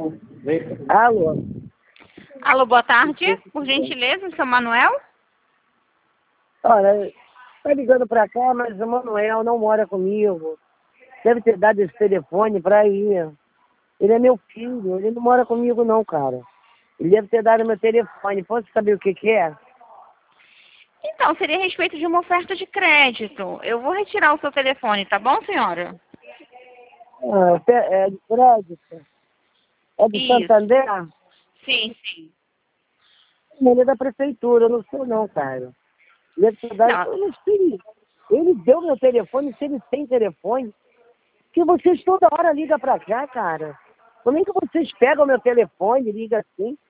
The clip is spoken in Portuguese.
Alô? Alô, boa tarde. Por gentileza, seu Manuel? Olha, tá ligando pra cá, mas o Manuel não mora comigo. Deve ter dado esse telefone pra ir. Ele é meu filho, ele não mora comigo não, cara. Ele deve ter dado meu telefone. Posso saber o que que é? Então, seria a respeito de uma oferta de crédito. Eu vou retirar o seu telefone, tá bom, senhora? É de crédito? É do Isso. Santander? Sim, sim. Ele é da prefeitura, eu não sei não, cara. Ele deve ter dado, Não, eu não sei. Ele deu meu telefone, se ele tem telefone. Que vocês toda hora ligam pra cá, cara. Como é que vocês pegam meu telefone e ligam assim?